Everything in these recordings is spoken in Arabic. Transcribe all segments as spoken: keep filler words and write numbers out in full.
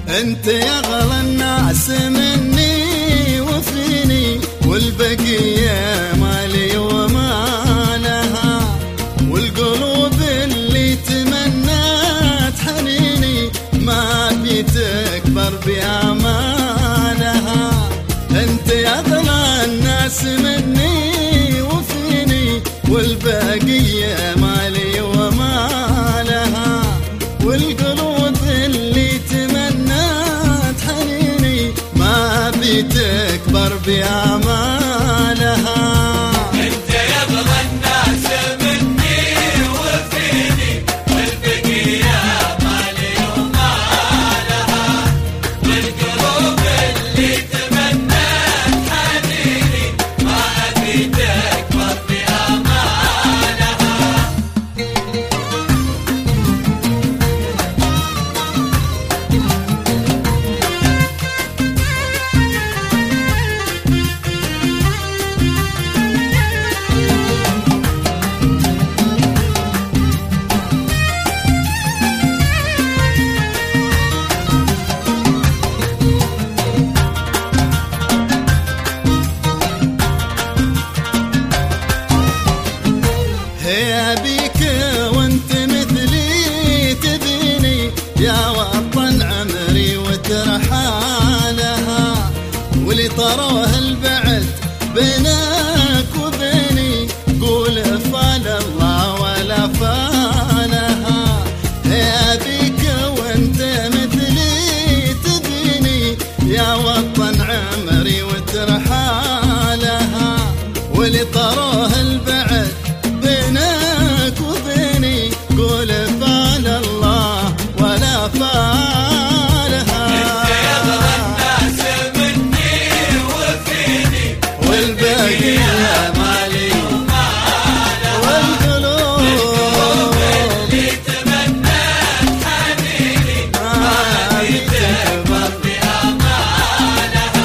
انت يا غلا الناس مني وفيني، والبقية مالي وما لها، والقلوب اللي تمنت حنيني ما بتكبر بأمانها. انت يا غلا الناس مني وفيني، والبقية مالي وما لها، والقلوب اللي تمنت حنيني ما بتكبر بأمانها. انت يا غلا الناس مني وفيني، والبقية مالي وما لها، والقلوب اللي تمنت حنيني ما بتكبر بأمانها. هي بيك وانت مثلي تبيني، يا وطن عمري وترحالها، واللي طروه البعد بينك وبيني قول فال الله ولا فالها. هي بيك وانت مثلي تبيني، يا وطن عمري وترحالها، واللي طروه البعد بينك وبيني قول فال الله ولا فالها. انت يا غلا الناس مني وفيني، والبقية مالي وما لها، والقلوب اللي تمنت حنيني ما بتكبر بأمانها.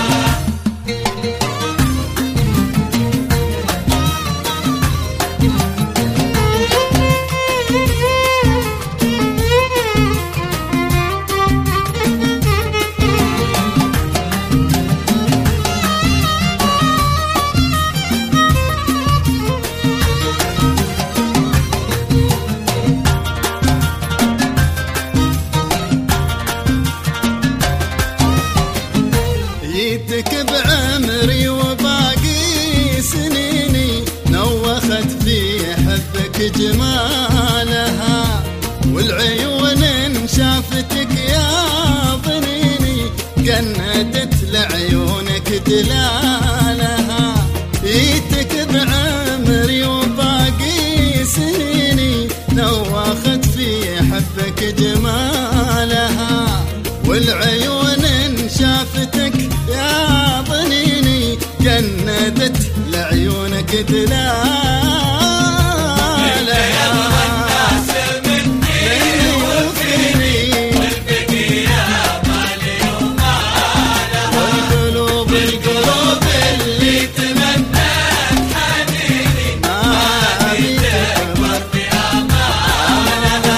جيتك بعمري وباقي سنيني، نوخت في حبك جمالها، والعيون ان شافتك يا ظنيني كندت لعيونك دلالها. جيتك بعمري وباقي سنيني، نوخت في حبك جمالها، والعيون ان شافتك يا ظنيني جندت لعيونك دلالها. انت يا غلا الناس مني وفيني، والبقية مالي وما لها، والقلوب القلوب اللي تمنت حنيني ما بتكبر بتكبر بأمانها.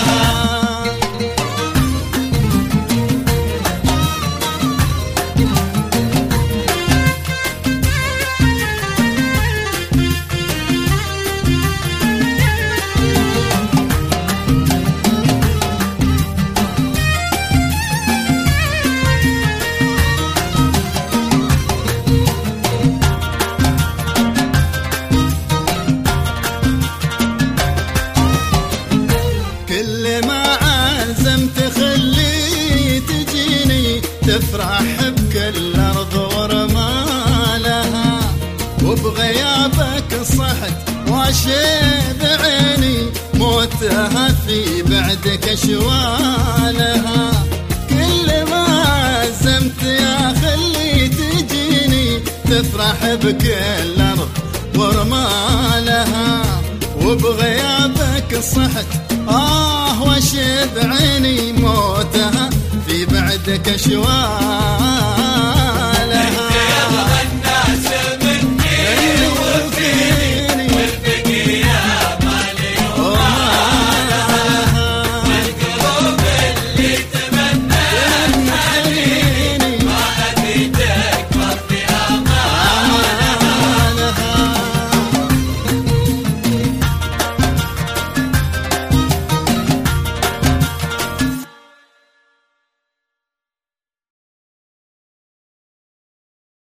كل ما عزمت خلي تجيني، تفرح بكل أرض ورمالها، وبغيابك صحت واشيب عيني، موتها في بعدك شوالها. كل ما عزمت يا خلي تجيني، تفرح بكل أرض ورمالها، وبغيابك صحت آه وشب عيني، موتها في بعدك شوال.